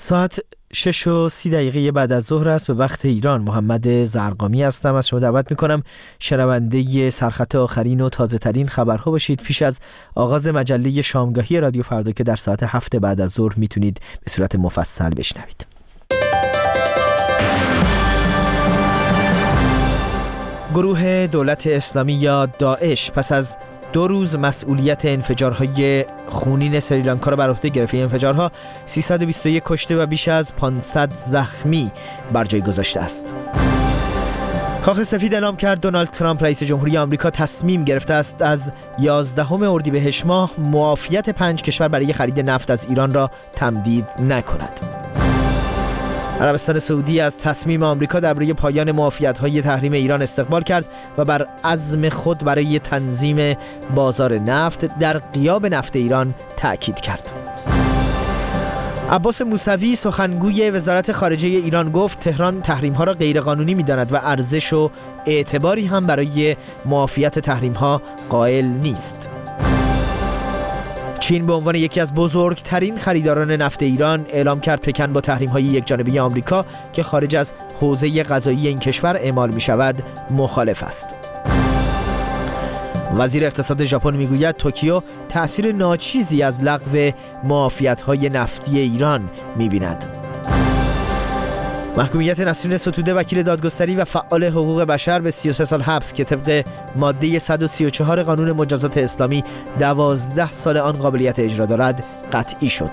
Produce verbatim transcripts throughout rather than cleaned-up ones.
ساعت شش و سی دقیقه بعد از ظهر است به وقت ایران. محمد زرقامی هستم. از شما دعوت میکنم شنونده سرخط آخرین و تازه ترین خبرها باشید پیش از آغاز مجله شامگاهی رادیو فردا که در ساعت هفت بعد از ظهر میتونید به صورت مفصل بشنوید. گروه دولت اسلامی یا داعش پس از دو روز مسئولیت انفجارهای خونین سریلانکا را بر عهده گرفت. این انفجارها سیصد و بیست و یک کشته و بیش از پانصد زخمی بر جای گذاشته است. کاخ سفید اعلام کرد دونالد ترامپ رئیس جمهوری آمریکا تصمیم گرفته است از یازدهم اردیبهشت ماه معافیت پنج کشور برای خرید نفت از ایران را تمدید نکند. عربستان سعودی از تصمیم آمریکا درباره پایان معافیت‌های تحریم ایران استقبال کرد و بر عزم خود برای تنظیم بازار نفت در غیاب نفت ایران تأکید کرد. عباس موسوی سخنگوی وزارت خارجه ایران گفت تهران تحریم‌ها را غیرقانونی می‌داند و ارزش و اعتباری هم برای معافیت تحریم‌ها قائل نیست. چین به عنوان یکی از بزرگترین خریداران نفت ایران اعلام کرد پکن با تحریم‌های یکجانبه آمریکا که خارج از حوزه قضایی این کشور اعمال می‌شود مخالف است. وزیر اقتصاد ژاپن میگوید توکیو تأثیر ناچیزی از لغو معافیت‌های نفتی ایران می‌بیند. محکومیت نسرین ستوده وکیل دادگستری و فعال حقوق بشر به سی و سه سال حبس که طبق ماده صد و سی و چهار قانون مجازات اسلامی دوازده سال آن قابلیت اجرا دارد قطعی شد.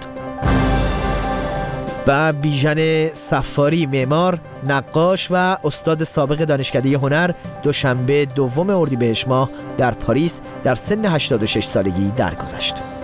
و بیژن صفاری معمار، نقاش و استاد سابق دانشکده هنر دوشنبه دوم اردیبهشت ماه در پاریس در سن هشتاد و شش سالگی درگذشت.